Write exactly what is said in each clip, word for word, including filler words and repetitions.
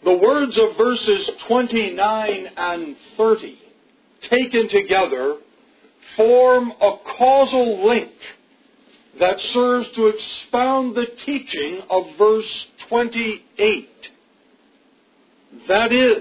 The words of verses twenty-nine and thirty, taken together, form a causal link that serves to expound the teaching of verse twenty-eight. That is,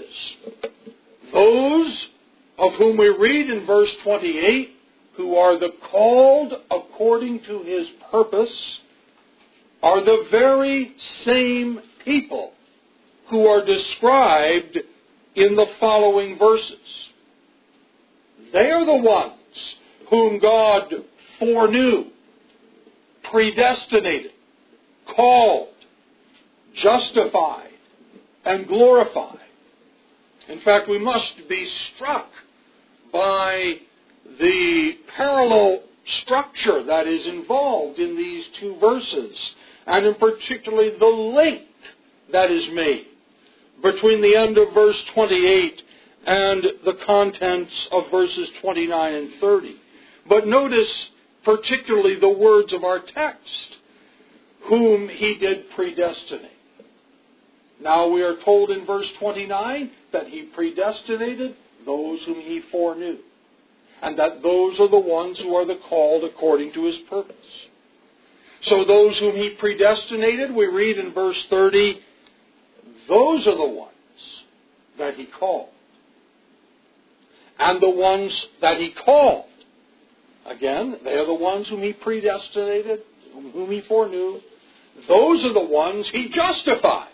those of whom we read in verse twenty-eight, who are the called according to His purpose, are the very same people who are described in the following verses. They are the ones whom God foreknew, predestinated, called, justified, and glorified. In fact, we must be struck by the parallel structure that is involved in these two verses, and in particularly the link that is made between the end of verse twenty-eight and the contents of verses twenty-nine and thirty. But notice particularly the words of our text, whom He did predestinate. Now we are told in verse twenty-nine that He predestinated those whom He foreknew, and that those are the ones who are the called according to His purpose. So those whom He predestinated, we read in verse thirty, those are the ones that He called. And the ones that He called, again, they are the ones whom He predestinated, whom He foreknew. Those are the ones He justified.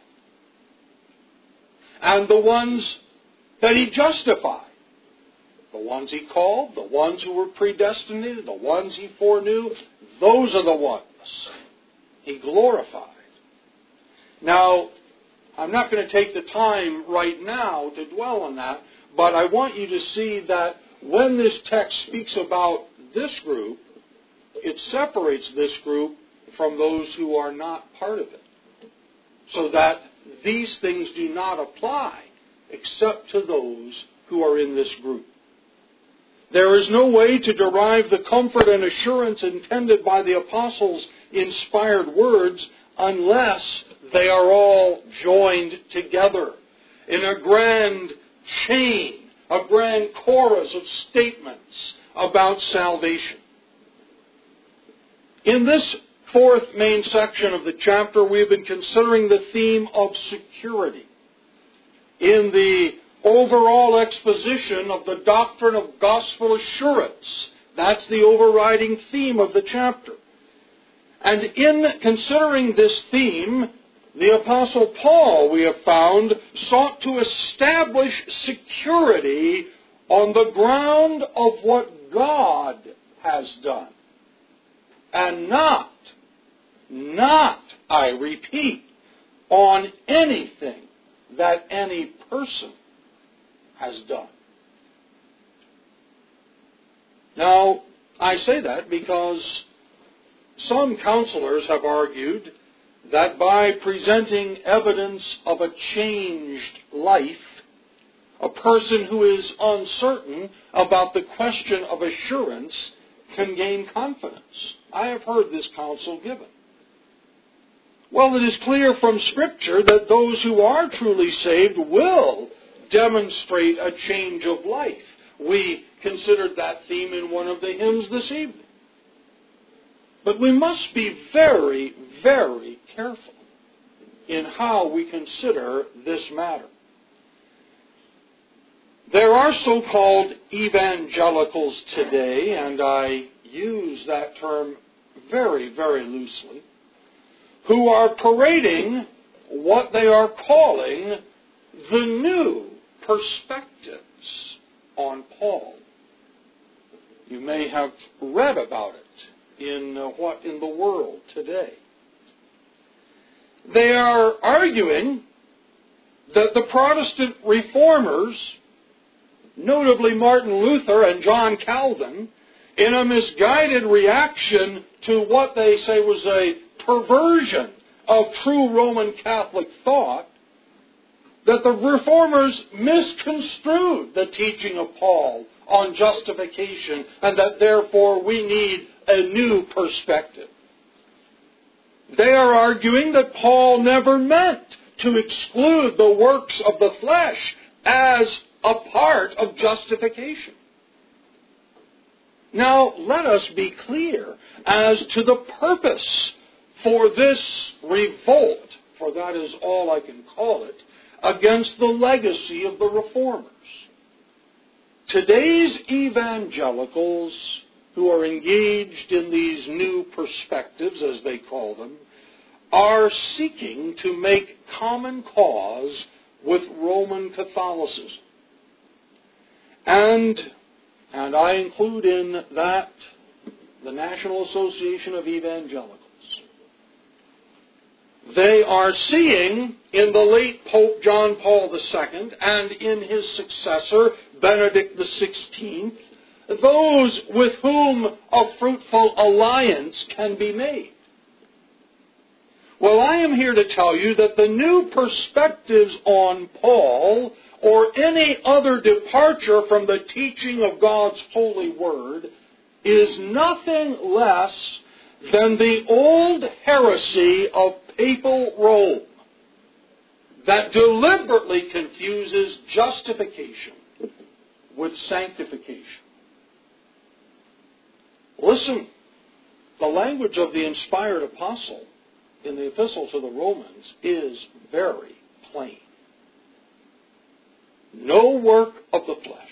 And the ones that He justified, the ones He called, the ones who were predestinated, the ones He foreknew, those are the ones He glorified. Now, I'm not going to take the time right now to dwell on that, but I want you to see that when this text speaks about this group, it separates this group from those who are not part of it, so that these things do not apply except to those who are in this group. There is no way to derive the comfort and assurance intended by the apostles' inspired words unless they are all joined together in a grand chain, a grand chorus of statements about salvation. In this fourth main section of the chapter, we have been considering the theme of security in the overall exposition of the doctrine of gospel assurance. That's the overriding theme of the chapter. And in considering this theme, the Apostle Paul, we have found, sought to establish security on the ground of what God has done. And not, not, I repeat, on anything that any person has done. Now, I say that because some counselors have argued that by presenting evidence of a changed life, a person who is uncertain about the question of assurance can gain confidence. I have heard this counsel given. Well, it is clear from Scripture that those who are truly saved will demonstrate a change of life. We considered that theme in one of the hymns this evening. But we must be very, very careful in how we consider this matter. There are so-called evangelicals today, and I use that term very, very loosely, who are parading what they are calling the new perspectives on Paul. You may have read about it in uh, what in the world today. They are arguing that the Protestant reformers, notably Martin Luther and John Calvin, in a misguided reaction to what they say was a perversion of true Roman Catholic thought, that the reformers misconstrued the teaching of Paul on justification, and that therefore we need a new perspective. They are arguing that Paul never meant to exclude the works of the flesh as a part of justification. Now, let us be clear as to the purpose for this revolt, for that is all I can call it, against the legacy of the Reformers. Today's evangelicals who are engaged in these new perspectives, as they call them, are seeking to make common cause with Roman Catholicism. And, and I include in that the National Association of Evangelicals. They are seeing in the late Pope John Paul the Second and in his successor, Benedict the Sixteenth, those with whom a fruitful alliance can be made. Well, I am here to tell you that the new perspectives on Paul or any other departure from the teaching of God's holy word is nothing less than the old heresy of papal Rome that deliberately confuses justification with sanctification. Listen, the language of the inspired apostle in the epistle to the Romans is very plain. No work of the flesh,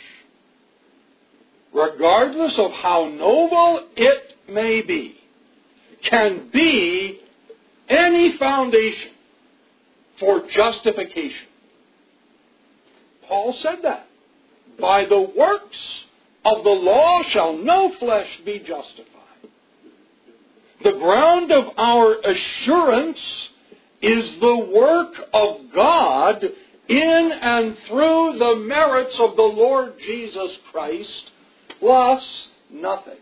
regardless of how noble it may be, can be any foundation for justification. Paul said that. By the works of the law shall no flesh be justified. The ground of our assurance is the work of God in and through the merits of the Lord Jesus Christ, plus nothing.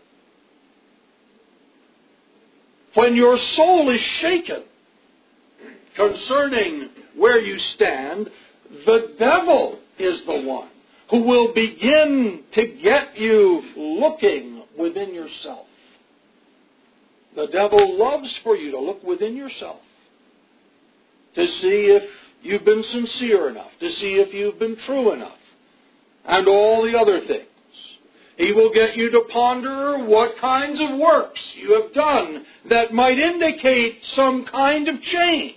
When your soul is shaken concerning where you stand, the devil is the one who will begin to get you looking within yourself. The devil loves for you to look within yourself, to see if you've been sincere enough, to see if you've been true enough, and all the other things. He will get you to ponder what kinds of works you have done that might indicate some kind of change.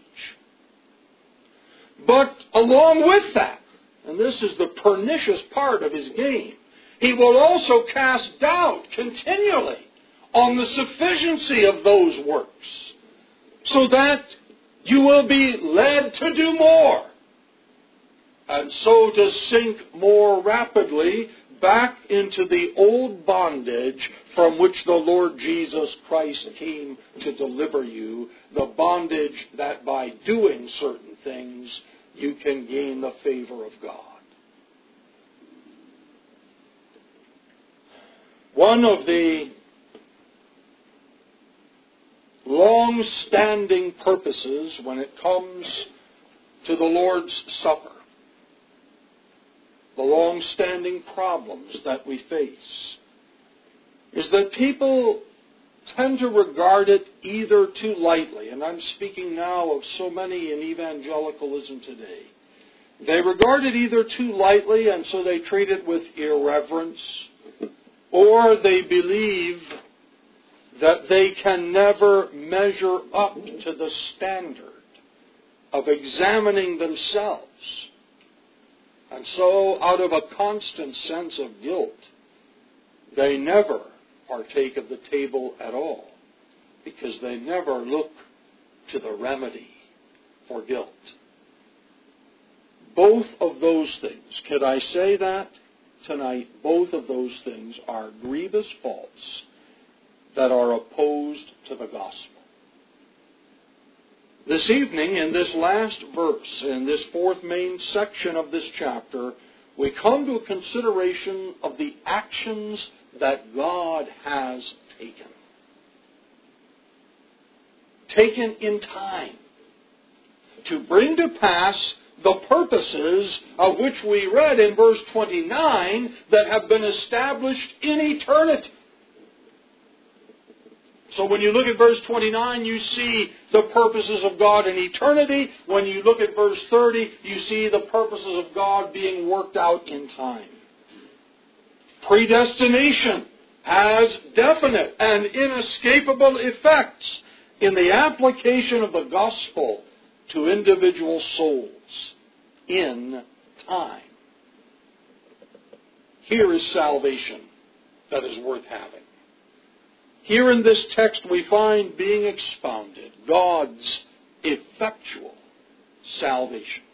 But along with that, and this is the pernicious part of his game, he will also cast doubt continually on the sufficiency of those works, so that you will be led to do more, and so to sink more rapidly back into the old bondage from which the Lord Jesus Christ came to deliver you, the bondage that by doing certain things you can gain the favor of God. One of the long-standing purposes when it comes to the Lord's Supper, the long-standing problems that we face, is that people tend to regard it either too lightly, and I'm speaking now of so many in evangelicalism today. They regard it either too lightly, and so they treat it with irreverence, or they believe that they can never measure up to the standard of examining themselves. And so, out of a constant sense of guilt, they never partake of the table at all, because they never look to the remedy for guilt. Both of those things, could I say that tonight? Both of those things are grievous faults that are opposed to the gospel. This evening, in this last verse, in this fourth main section of this chapter, we come to a consideration of the actions that God has taken. Taken in time to bring to pass the purposes of which we read in verse twenty-nine that have been established in eternity. So when you look at verse twenty-nine, you see the purposes of God in eternity. When you look at verse thirty, you see the purposes of God being worked out in time. Predestination has definite and inescapable effects in the application of the gospel to individual souls in time. Here is salvation that is worth having. Here in this text we find being expounded God's effectual salvation.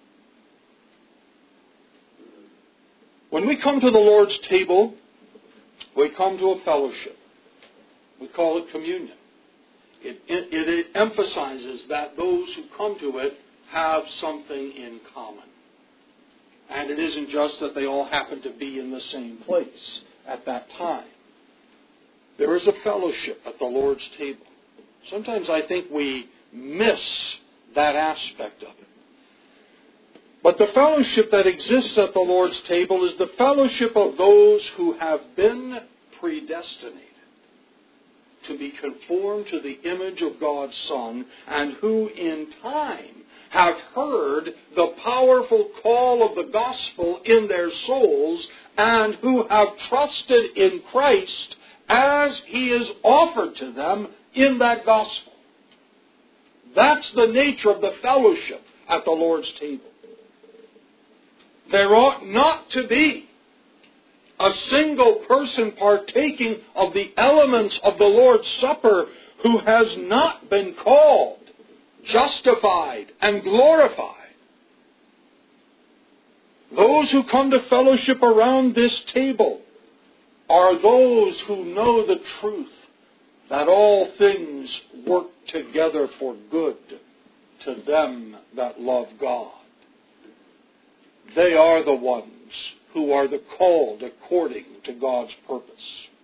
When we come to the Lord's table, we come to a fellowship. We call it communion. It, it, it emphasizes that those who come to it have something in common. And it isn't just that they all happen to be in the same place at that time. There is a fellowship at the Lord's table. Sometimes I think we miss that aspect of it. But the fellowship that exists at the Lord's table is the fellowship of those who have been predestinated to be conformed to the image of God's Son, and who in time have heard the powerful call of the gospel in their souls, and who have trusted in Christ as He is offered to them in that gospel. That's the nature of the fellowship at the Lord's table. There ought not to be a single person partaking of the elements of the Lord's Supper who has not been called, justified, and glorified. Those who come to fellowship around this table are those who know the truth that all things work together for good to them that love God. They are the ones who are the called according to God's purpose.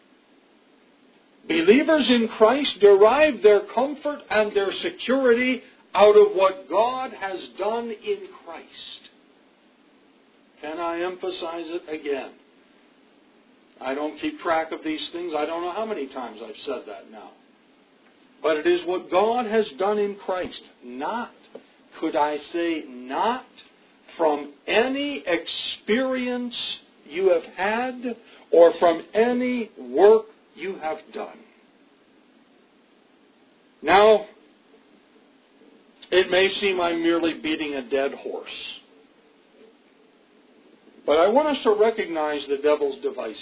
Believers in Christ derive their comfort and their security out of what God has done in Christ. Can I emphasize it again? I don't keep track of these things. I don't know how many times I've said that now. But it is what God has done in Christ. Not, could I say, not from any experience you have had or from any work you have done. Now, it may seem I'm merely beating a dead horse, but I want us to recognize the devil's devices.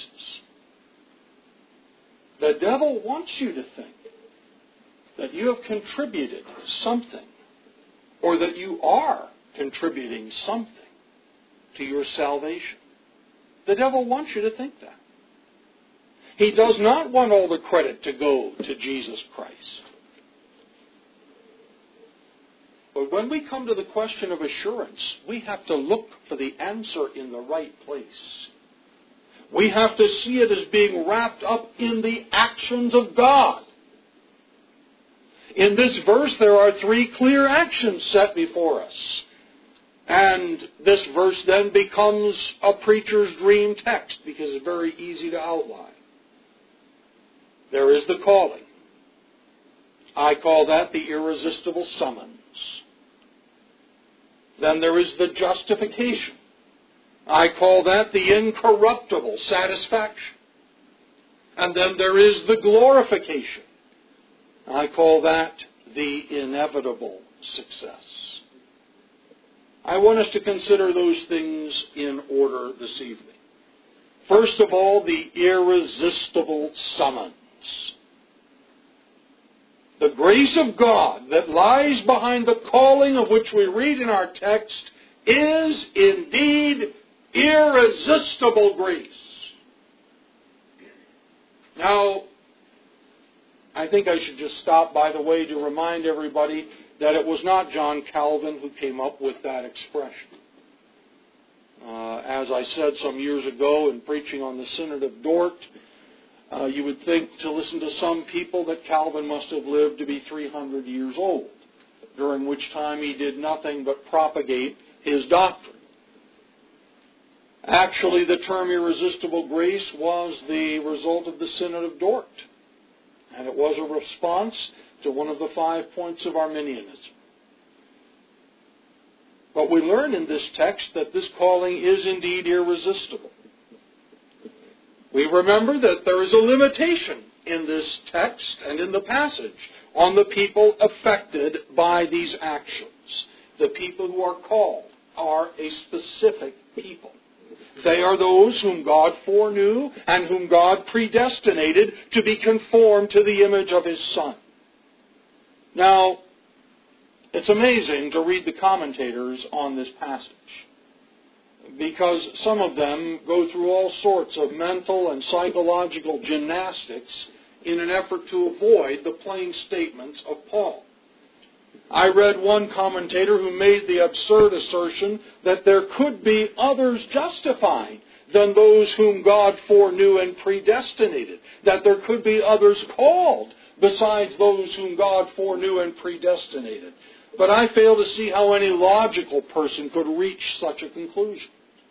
The devil wants you to think that you have contributed something, or that you are contributing something to your salvation. The devil wants you to think that. He does not want all the credit to go to Jesus Christ. But when we come to the question of assurance, we have to look for the answer in the right place. We have to see it as being wrapped up in the actions of God. In this verse, there are three clear actions set before us. And this verse then becomes a preacher's dream text because it's very easy to outline. There is the calling. I call that the irresistible summons. Then there is the justification. I call that the incorruptible satisfaction. And then there is the glorification. I call that the inevitable success. I want us to consider those things in order this evening. First of all, the irresistible summons. The grace of God that lies behind the calling of which we read in our text is indeed irresistible grace. Now, I think I should just stop, by the way, to remind everybody that it was not John Calvin who came up with that expression. Uh, as I said some years ago in preaching on the Synod of Dort, uh, you would think to listen to some people that Calvin must have lived to be three hundred years old, during which time he did nothing but propagate his doctrine. Actually, the term irresistible grace was the result of the Synod of Dort. And it was a response to one of the five points of Arminianism. But we learn in this text that this calling is indeed irresistible. We remember that there is a limitation in this text and in the passage on the people affected by these actions. The people who are called are a specific people. They are those whom God foreknew and whom God predestinated to be conformed to the image of His Son. Now, it's amazing to read the commentators on this passage, because some of them go through all sorts of mental and psychological gymnastics in an effort to avoid the plain statements of Paul. I read one commentator who made the absurd assertion that there could be others justified than those whom God foreknew and predestinated, that there could be others called besides those whom God foreknew and predestinated. But I fail to see how any logical person could reach such a conclusion.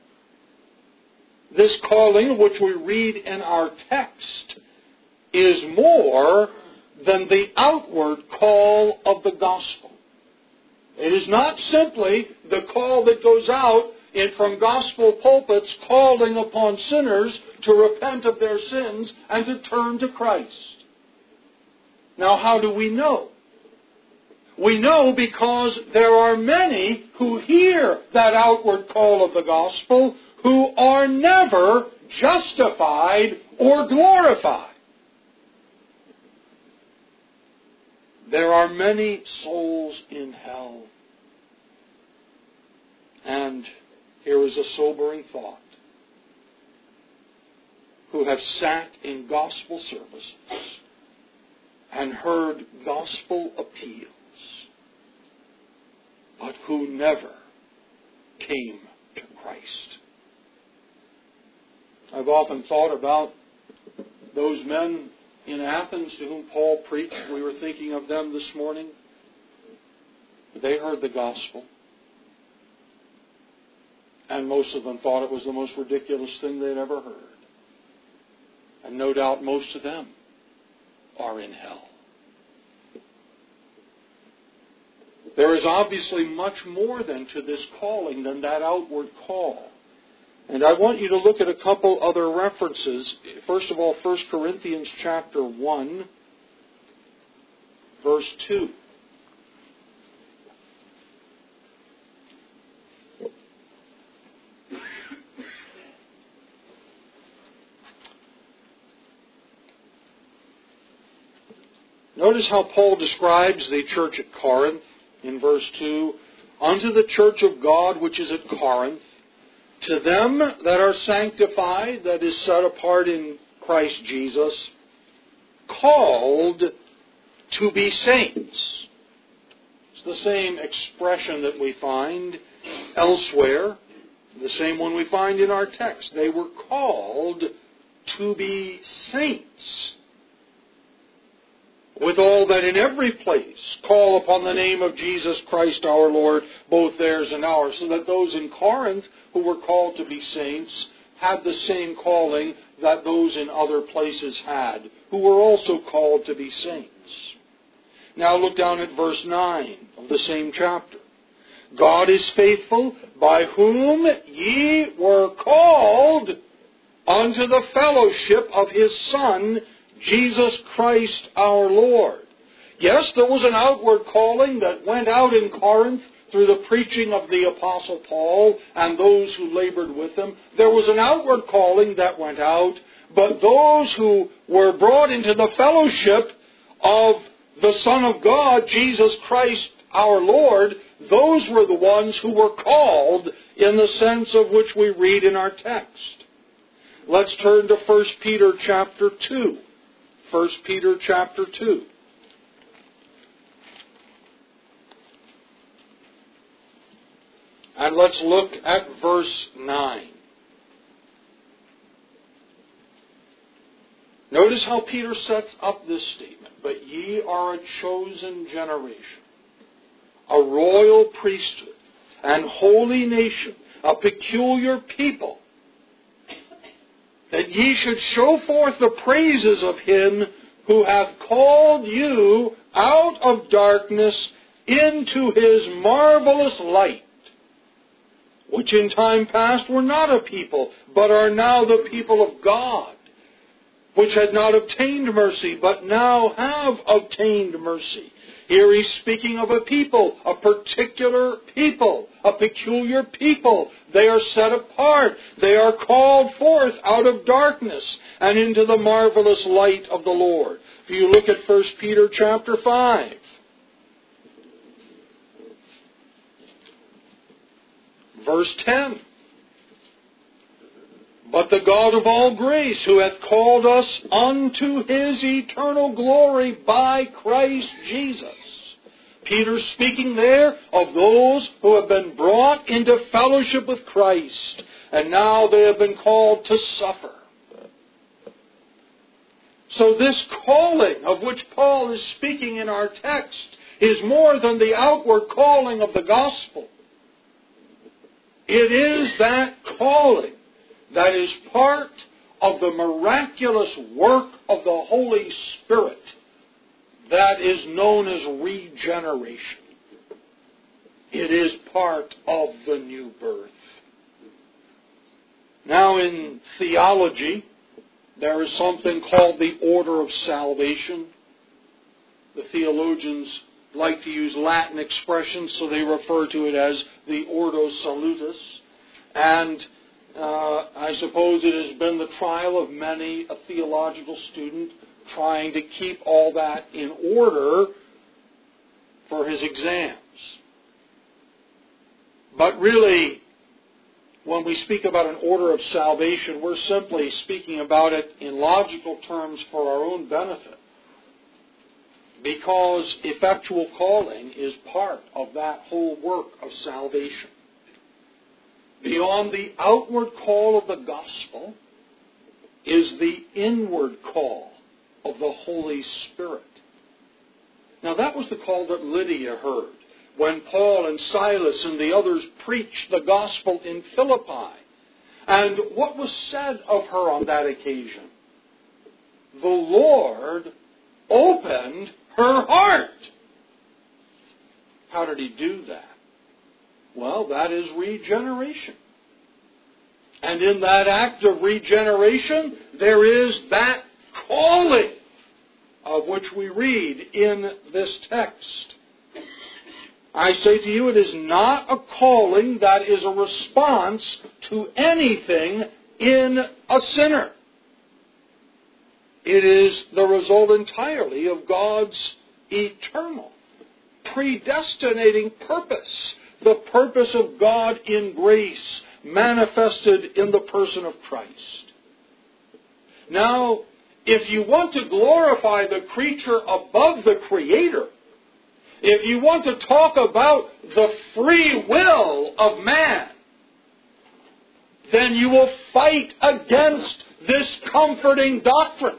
This calling, which we read in our text, is more than the outward call of the gospel. It is not simply the call that goes out in, from gospel pulpits calling upon sinners to repent of their sins and to turn to Christ. Now, how do we know? We know because there are many who hear that outward call of the gospel who are never justified or glorified. There are many souls in hell. And here is a sobering thought. Who have sat in gospel services and heard gospel appeals, but who never came to Christ. I've often thought about those men in Athens to whom Paul preached. We were thinking of them this morning. They heard the gospel. And most of them thought it was the most ridiculous thing they'd ever heard. And no doubt most of them are in hell. There is obviously much more than to this calling than that outward call. And I want you to look at a couple other references. First of all, First Corinthians chapter one, verse two. Notice how Paul describes the church at Corinth in verse two. Unto the church of God which is at Corinth, to them that are sanctified, that is set apart in Christ Jesus, called to be saints. It's the same expression that we find elsewhere, the same one we find in our text. They were called to be saints. Withal that in every place call upon the name of Jesus Christ our Lord, both theirs and ours. So that those in Corinth who were called to be saints had the same calling that those in other places had, who were also called to be saints. Now look down at verse nine of the same chapter. God is faithful, by whom ye were called unto the fellowship of His Son, Jesus Christ our Lord. Yes, there was an outward calling that went out in Corinth through the preaching of the Apostle Paul and those who labored with him. There was an outward calling that went out, but those who were brought into the fellowship of the Son of God, Jesus Christ our Lord, those were the ones who were called in the sense of which we read in our text. Let's turn to First Peter chapter two. First Peter chapter two. And let's look at verse nine. Notice how Peter sets up this statement. But ye are a chosen generation, a royal priesthood, and holy nation, a peculiar people, that ye should show forth the praises of Him who hath called you out of darkness into his marvelous light, which in time past were not a people, but are now the people of God, which had not obtained mercy, but now have obtained mercy. Here he's speaking of a people, a particular people, a peculiar people. They are set apart. They are called forth out of darkness and into the marvelous light of the Lord. If you look at First Peter chapter five, verse ten. But the God of all grace, who hath called us unto his eternal glory by Christ Jesus. Peter's speaking there of those who have been brought into fellowship with Christ, and now they have been called to suffer. So this calling of which Paul is speaking in our text is more than the outward calling of the gospel. It is that calling that is part of the miraculous work of the Holy Spirit that is known as regeneration. It is part of the new birth. Now in theology, there is something called the order of salvation. The theologians like to use Latin expressions, so they refer to it as the Ordo Salutis. And uh, I suppose it has been the trial of many a theological student trying to keep all that in order for his exams. But really, when we speak about an order of salvation, we're simply speaking about it in logical terms for our own benefit. Because effectual calling is part of that whole work of salvation. Beyond the outward call of the gospel is the inward call of the Holy Spirit. Now that was the call that Lydia heard when Paul and Silas and the others preached the gospel in Philippi. And what was said of her on that occasion? The Lord opened her heart. How did he do that? Well, that is regeneration. And in that act of regeneration, there is that calling of which we read in this text. I say to you, it is not a calling that is a response to anything in a sinner. It is the result entirely of God's eternal, predestinating purpose, the purpose of God in grace manifested in the person of Christ. Now, if you want to glorify the creature above the Creator, if you want to talk about the free will of man, then you will fight against this comforting doctrine.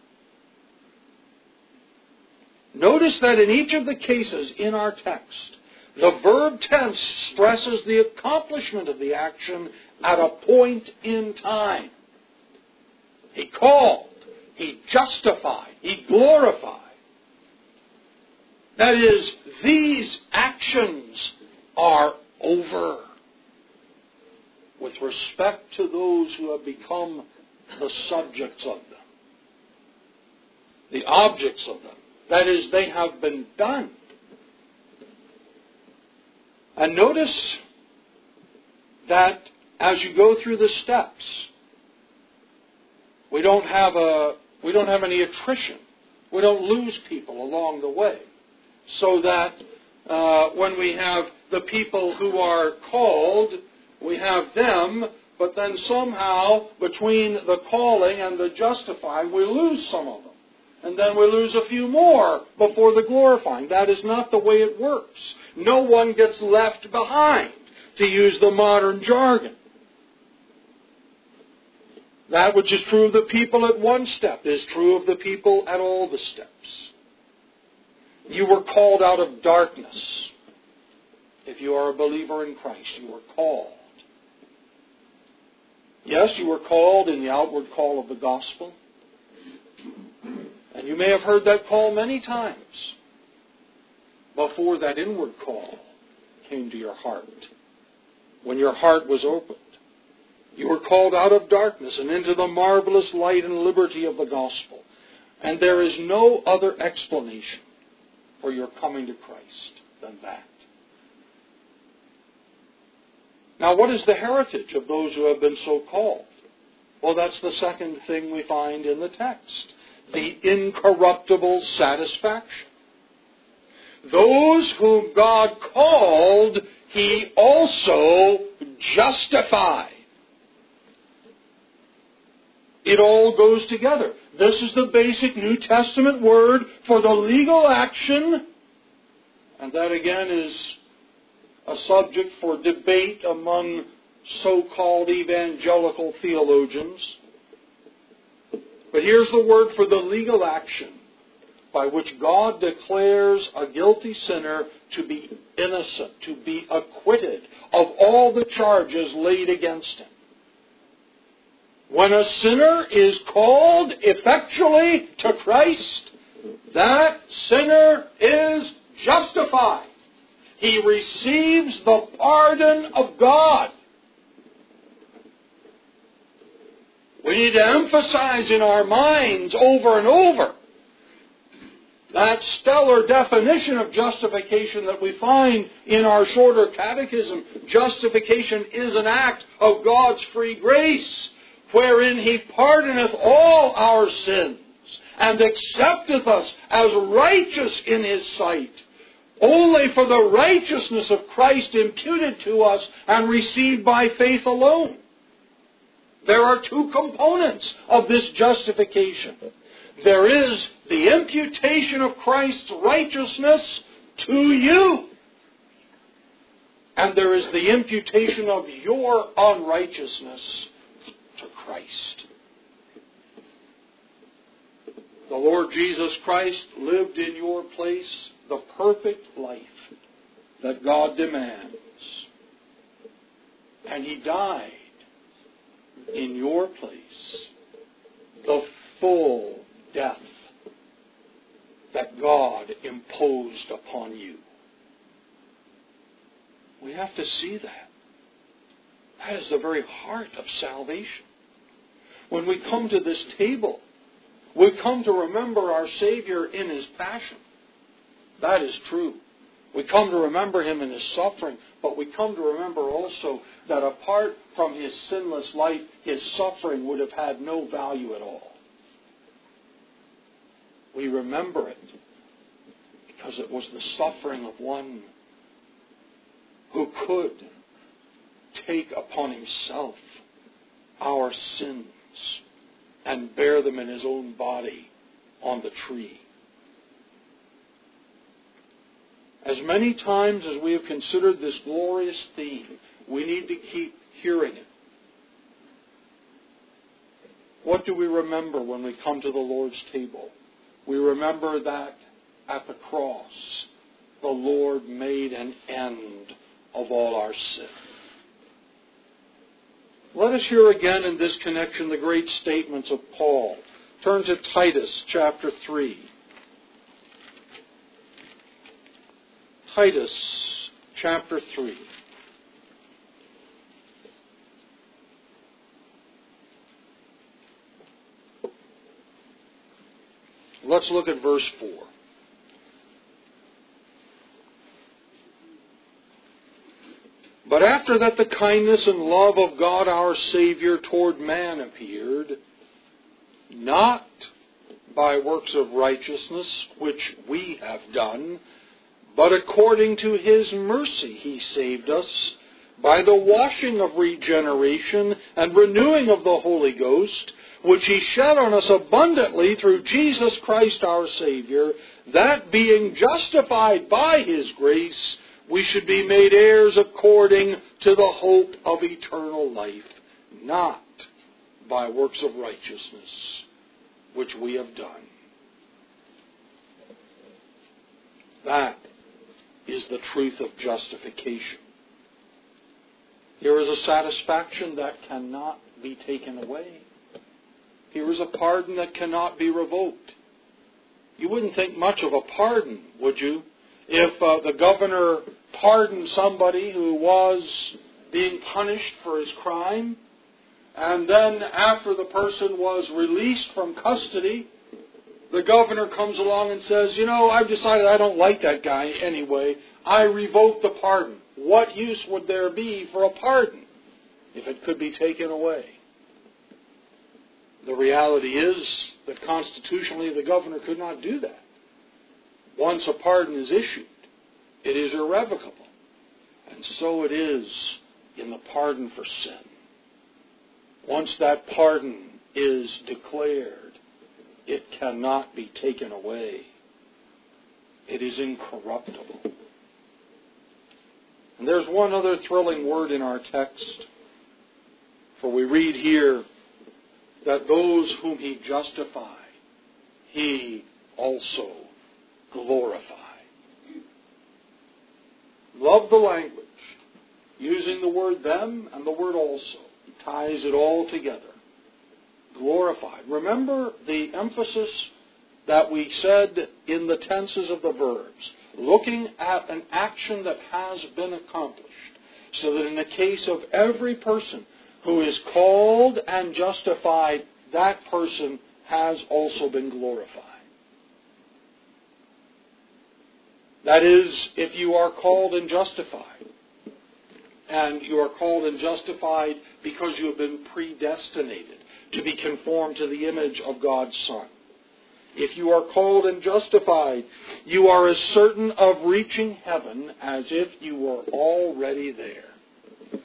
Notice that in each of the cases in our text, the verb tense stresses the accomplishment of the action at a point in time. He called, he justified, he glorified. That is, these actions are over with respect to those who have become the subjects of them, the objects of them. That is, they have been done. And notice that as you go through the steps, we don't have a we don't have any attrition. We don't lose people along the way. So that uh, when we have the people who are called, we have them, but then somehow between the calling and the justifying, we lose some of them. And then we lose a few more before the glorifying. That is not the way it works. No one gets left behind, to use the modern jargon. That which is true of the people at one step is true of the people at all the steps. You were called out of darkness. If you are a believer in Christ, you were called. Yes, you were called in the outward call of the gospel. And You may have heard that call many times before that inward call came to your heart. When your heart was opened, you were called out of darkness and into the marvelous light and liberty of the gospel. And there is no other explanation for your coming to Christ than that. Now, what is the heritage of those who have been so called? Well, that's the second thing we find in the text. The incorruptible satisfaction. Those whom God called, He also justified. It all goes together. This is the basic New Testament word for the legal action. And that again is a subject for debate among so-called evangelical theologians. But here's the word for the legal action by which God declares a guilty sinner to be innocent, to be acquitted of all the charges laid against him. When a sinner is called effectually to Christ, that sinner is justified. He receives the pardon of God. We need to emphasize in our minds over and over that stellar definition of justification that we find in our shorter catechism. Justification is an act of God's free grace, wherein He pardoneth all our sins, and accepteth us as righteous in His sight, only for the righteousness of Christ imputed to us and received by faith alone. There are two components of this justification. There is the imputation of Christ's righteousness to you, and there is the imputation of your unrighteousness to Christ. The Lord Jesus Christ lived in your place the perfect life that God demands. And He died in your place the full death that God imposed upon you. We have to see that. That is the very heart of salvation. When we come to this table, we come to remember our Savior in His passion. That is true. We come to remember Him in His suffering, but we come to remember also that apart from His sinless life, His suffering would have had no value at all. We remember it because it was the suffering of one who could take upon Himself our sins and bear them in His own body on the tree. As many times as we have considered this glorious theme, we need to keep hearing it. What do we remember when we come to the Lord's table? We remember that at the cross, the Lord made an end of all our sin. Let us hear again in this connection the great statements of Paul. Turn to Titus chapter three. Titus chapter three. Let's look at verse four. But after that the kindness and love of God our Savior toward man appeared, not by works of righteousness which we have done, but according to His mercy He saved us by the washing of regeneration and renewing of the Holy Ghost, which He shed on us abundantly through Jesus Christ our Savior, that being justified by His grace, we should be made heirs according to the hope of eternal life, not by works of righteousness which we have done. That is the truth of justification. Here is a satisfaction that cannot be taken away. Here is a pardon that cannot be revoked. You wouldn't think much of a pardon, would you? If uh, the governor pardoned somebody who was being punished for his crime, and then after the person was released from custody, the governor comes along and says, you know, I've decided I don't like that guy anyway. I revoke the pardon. What use would there be for a pardon if it could be taken away? The reality is that constitutionally the governor could not do that. Once a pardon is issued, it is irrevocable. And so it is in the pardon for sin. Once that pardon is declared, it cannot be taken away. It is incorruptible. And there's one other thrilling word in our text. For we read here that those whom he justified, he also glorified. Love the language, using the word them and the word also. He ties it all together. Glorified. Remember the emphasis that we said in the tenses of the verbs, looking at an action that has been accomplished, so that in the case of every person who is called and justified, that person has also been glorified. That is, if you are called and justified, and you are called and justified because you have been predestinated to be conformed to the image of God's Son. If you are called and justified, you are as certain of reaching heaven as if you were already there.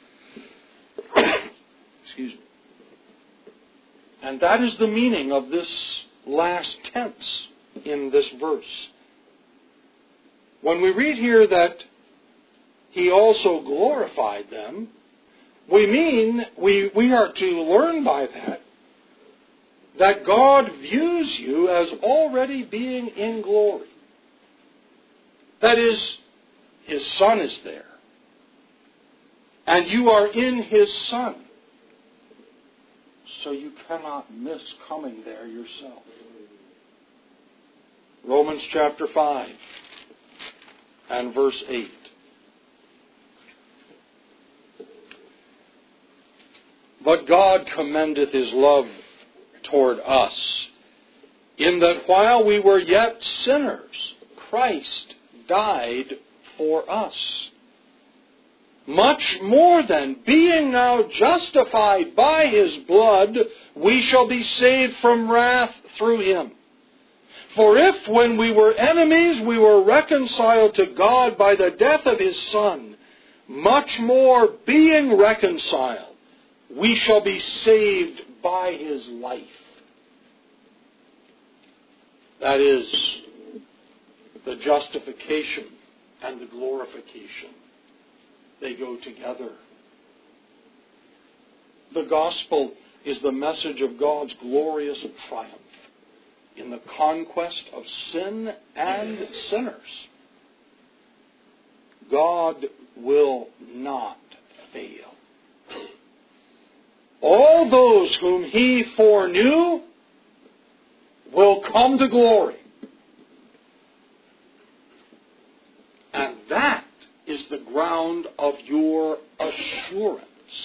Excuse me. And that is the meaning of this last tense in this verse. When we read here that he also glorified them, we mean, we, we are to learn by that, that God views you as already being in glory. That is, his Son is there. And you are in his Son. So you cannot miss coming there yourself. Romans chapter five and verse eight. But God commendeth his love toward us, in that while we were yet sinners, Christ died for us. Much more then, being now justified by his blood, we shall be saved from wrath through him. For if, when we were enemies, we were reconciled to God by the death of his Son, much more, being reconciled, we shall be saved by his life. That is, the justification and the glorification. They go together. The gospel is the message of God's glorious triumph in the conquest of sin and sinners. God will not fail. All those whom he foreknew will come to glory. And that is the ground of your assurance.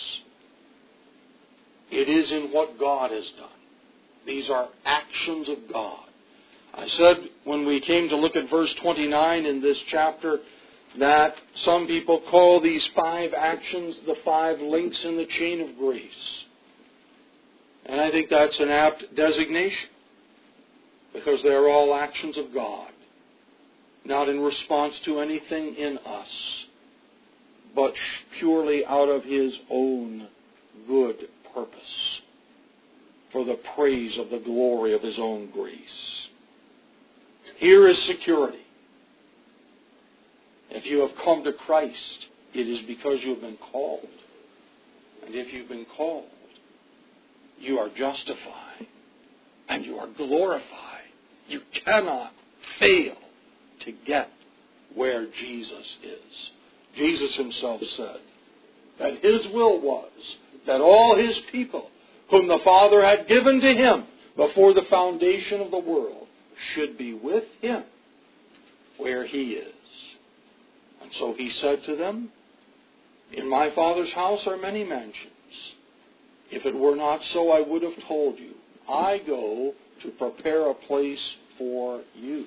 It is in what God has done. These are actions of God. I said when we came to look at verse twenty-nine in this chapter that some people call these five actions the five links in the chain of grace. And I think that's an apt designation, because they are all actions of God, not in response to anything in us, but purely out of his own good purpose, for the praise of the glory of his own grace. Here is security. If you have come to Christ, it is because you have been called. And if you've been called, you are justified and you are glorified. You cannot fail to get where Jesus is. Jesus himself said that his will was that all his people, whom the Father had given to him before the foundation of the world, should be with him where he is. And so he said to them, in my Father's house are many mansions. If it were not so, I would have told you. I go to prepare a place for you.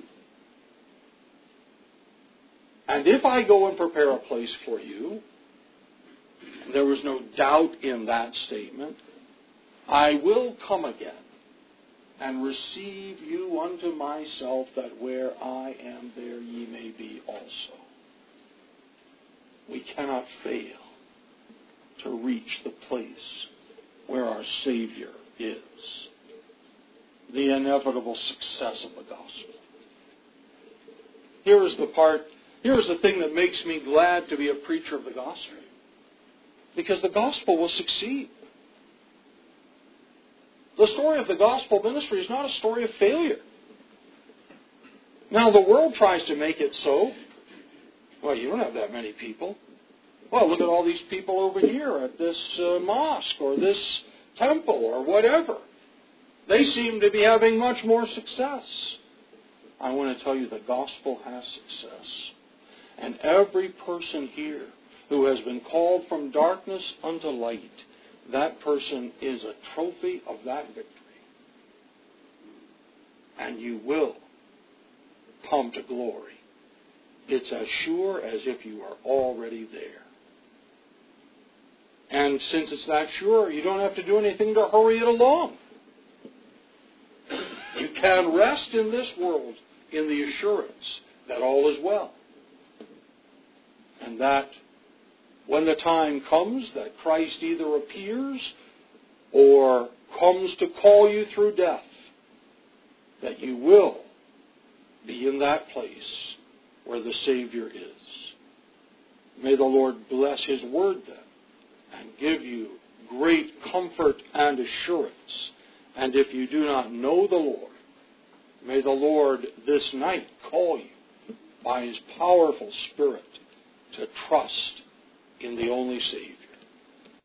And if I go and prepare a place for you, there was no doubt in that statement, I will come again and receive you unto myself, that where I am, there ye may be also. We cannot fail to reach the place where our Savior is. The inevitable success of the gospel. Here is the part, here is the thing that makes me glad to be a preacher of the gospel. Because the gospel will succeed. The story of the gospel ministry is not a story of failure. Now, the world tries to make it so. Well, you don't have that many people. Well, look at all these people over here at this uh, mosque or this temple or whatever. They seem to be having much more success. I want to tell you the gospel has success. And every person here who has been called from darkness unto light, that person is a trophy of that victory. And you will come to glory. It's as sure as if you are already there. And since it's that sure, you don't have to do anything to hurry it along. You can rest in this world in the assurance that all is well. And that when the time comes that Christ either appears or comes to call you through death, that you will be in that place where the Savior is. May the Lord bless His word then and give you great comfort and assurance. And if you do not know the Lord, may the Lord this night call you by His powerful Spirit to trust in the only Savior.